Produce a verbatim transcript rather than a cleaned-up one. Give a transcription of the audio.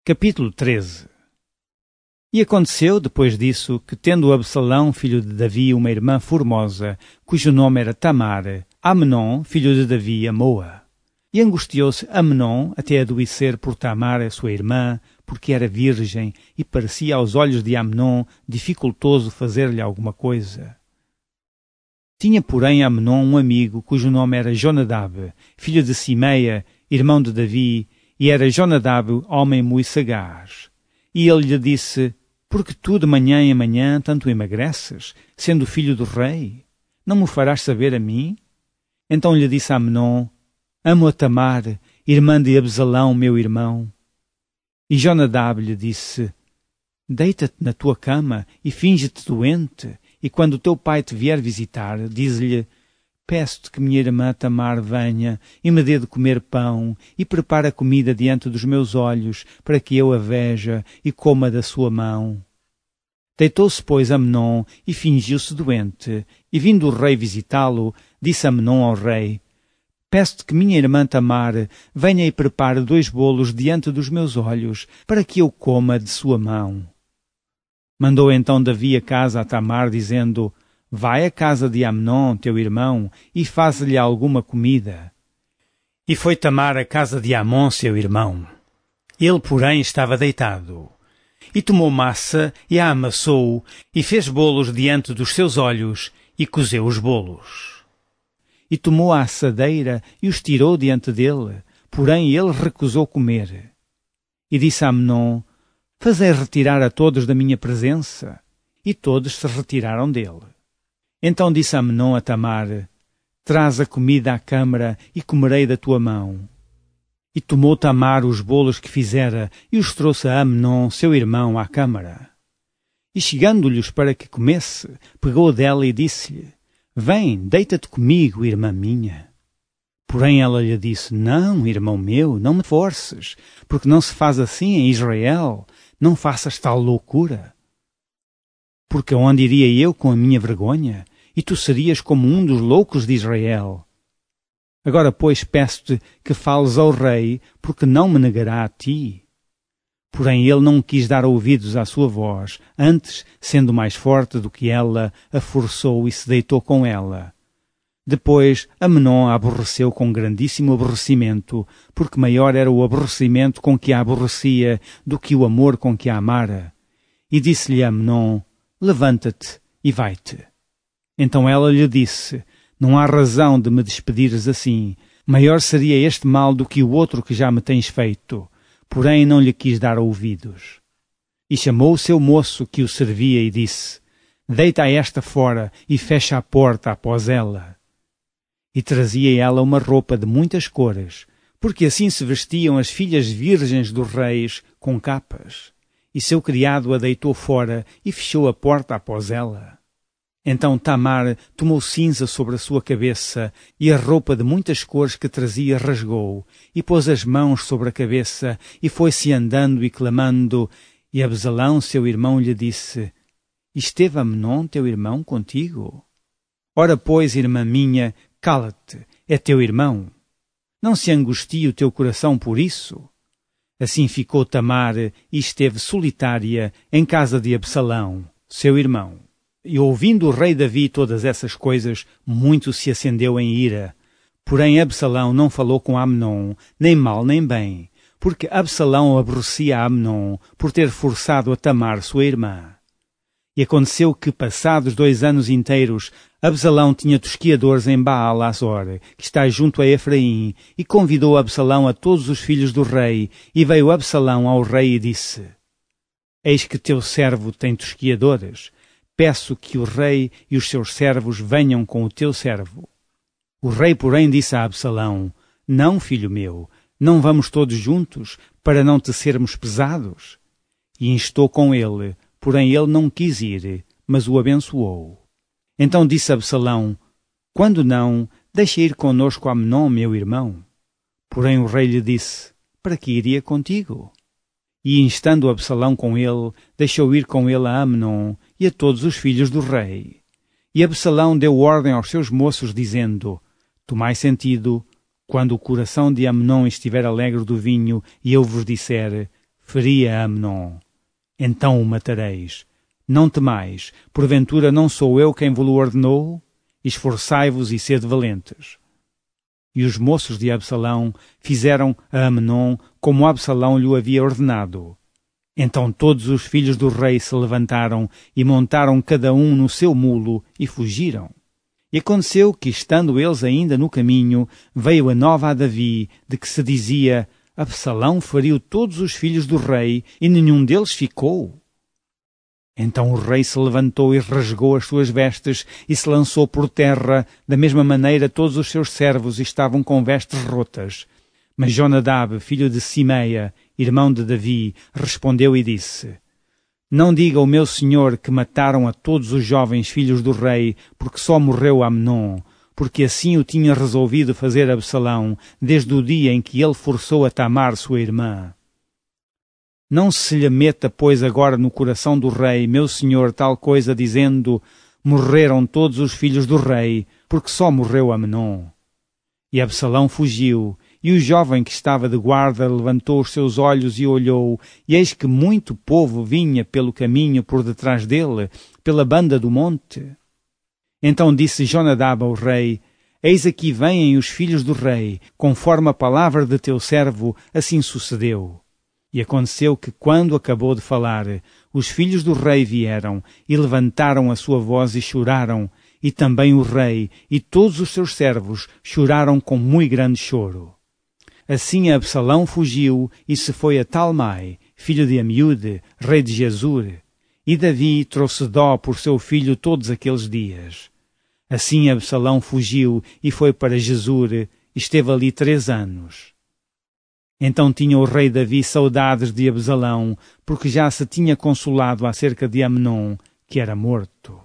Capítulo treze. E aconteceu, depois disso, que tendo Absalão, filho de Davi, uma irmã formosa, cujo nome era Tamar, Amnon, filho de Davi, amou-a. E angustiou-se Amnon até adoecer por Tamar, a sua irmã, porque era virgem, e parecia aos olhos de Amnon dificultoso fazer-lhe alguma coisa. Tinha, porém, Amnon um amigo, cujo nome era Jonadab, filho de Simeia, irmão de Davi, e era Jonadab homem muito sagaz. E ele lhe disse: Por que tu de manhã em manhã tanto emagreces, sendo filho do rei? Não me farás saber a mim? Então lhe disse Amnon: Amo a Tamar, irmã de Absalão, meu irmão. E Jonadab lhe disse: Deita-te na tua cama e finge-te doente, e quando o teu pai te vier visitar, diz-lhe: Peço-te que minha irmã Tamar venha e me dê de comer pão e prepara comida diante dos meus olhos, para que eu a veja e coma da sua mão. Deitou-se, pois, Amnon e fingiu-se doente, e vindo o rei visitá-lo, disse Amnon ao rei: Peço-te que minha irmã Tamar venha e prepare dois bolos diante dos meus olhos, para que eu coma de sua mão. Mandou então Davi a casa a Tamar, dizendo: Vai à casa de Amnon, teu irmão, e faz-lhe alguma comida. E foi Tamar à casa de Amnon, seu irmão. Ele, porém, estava deitado. E tomou massa, e a amassou, e fez bolos diante dos seus olhos, e cozeu os bolos. E tomou a assadeira, e os tirou diante dele, porém ele recusou comer. E disse a Amnon: Fazei retirar a todos da minha presença. E todos se retiraram dele. Então disse Amnon a Tamar: Traz a comida à câmara e comerei da tua mão. E tomou Tamar os bolos que fizera e os trouxe a Amnon, seu irmão, à câmara. E chegando-lhes para que comesse, pegou dela e disse-lhe: Vem, deita-te comigo, irmã minha. Porém ela lhe disse: Não, irmão meu, não me forces, porque não se faz assim em Israel, não faças tal loucura. Porque onde iria eu com a minha vergonha? E tu serias como um dos loucos de Israel. Agora, pois, peço-te que fales ao rei, porque não me negará a ti. Porém ele não quis dar ouvidos à sua voz, antes, sendo mais forte do que ela, a forçou e se deitou com ela. Depois, Amnon a aborreceu com grandíssimo aborrecimento, porque maior era o aborrecimento com que a aborrecia do que o amor com que a amara. E disse-lhe Amnon: Levanta-te e vai-te. Então ela lhe disse: Não há razão de me despedires assim. Maior seria este mal do que o outro que já me tens feito. Porém não lhe quis dar ouvidos. E chamou o seu moço que o servia e disse: Deita a esta fora e fecha a porta após ela. E trazia ela uma roupa de muitas cores, porque assim se vestiam as filhas virgens dos reis com capas. E seu criado a deitou fora e fechou a porta após ela. Então Tamar tomou cinza sobre a sua cabeça, e a roupa de muitas cores que trazia rasgou, e pôs as mãos sobre a cabeça, e foi-se andando e clamando. E Absalão, seu irmão, lhe disse: Esteve Amnon, teu irmão, contigo? Ora, pois, irmã minha, cala-te, é teu irmão. Não se angustie o teu coração por isso. Assim ficou Tamar e esteve solitária em casa de Absalão, seu irmão. E ouvindo o rei Davi todas essas coisas, muito se acendeu em ira. Porém Absalão não falou com Amnon, nem mal nem bem, porque Absalão aborrecia Amnon por ter forçado a Tamar, sua irmã. E aconteceu que, passados dois anos inteiros, Absalão tinha tosquiadores em Baal-Azor, que está junto a Efraim, e convidou Absalão a todos os filhos do rei, e veio Absalão ao rei e disse: Eis que teu servo tem tosquiadores. Peço que o rei e os seus servos venham com o teu servo. O rei, porém, disse a Absalão: Não, filho meu, não vamos todos juntos, para não te sermos pesados. E instou com ele, porém ele não quis ir, mas o abençoou. Então disse Absalão: Quando não, deixa ir conosco Amnon, meu irmão. Porém o rei lhe disse: Para que iria contigo? E instando Absalão com ele, deixou ir com ele a Amnon e a todos os filhos do rei. E Absalão deu ordem aos seus moços, dizendo: Tomai sentido, quando o coração de Amnon estiver alegre do vinho, e eu vos disser: feria a Amnon. Então o matareis. Não temais, porventura não sou eu quem vos ordenou? Esforçai-vos e sede valentes. E os moços de Absalão fizeram a Amnon como Absalão lhe havia ordenado. Então todos os filhos do rei se levantaram e montaram cada um no seu mulo e fugiram. E aconteceu que, estando eles ainda no caminho, veio a nova a Davi, de que se dizia: Absalão feriu todos os filhos do rei, e nenhum deles ficou. Então o rei se levantou e rasgou as suas vestes, e se lançou por terra. Da mesma maneira todos os seus servos estavam com vestes rotas. Mas Jonadab, filho de Simeia, irmão de Davi, respondeu e disse: Não diga o meu senhor que mataram a todos os jovens filhos do rei, porque só morreu Amnon, porque assim o tinha resolvido fazer Absalão, desde o dia em que ele forçou a Tamar, sua irmã. Não se lhe meta, pois, agora no coração do rei, meu senhor, tal coisa, dizendo: Morreram todos os filhos do rei, porque só morreu Amnon. E Absalão fugiu, e o jovem que estava de guarda levantou os seus olhos e olhou, e eis que muito povo vinha pelo caminho por detrás dele, pela banda do monte. Então disse Jonadab ao rei: Eis aqui vêm os filhos do rei, conforme a palavra de teu servo, assim sucedeu. E aconteceu que, quando acabou de falar, os filhos do rei vieram e levantaram a sua voz e choraram, e também o rei e todos os seus servos choraram com muito grande choro. Assim Absalão fugiu e se foi a Talmai, filho de Amiúde, rei de Gesur, e Davi trouxe dó por seu filho todos aqueles dias. Assim Absalão fugiu e foi para Gesur, e esteve ali três anos. Então tinha o rei Davi saudades de Absalão, porque já se tinha consolado acerca de Amnon, que era morto.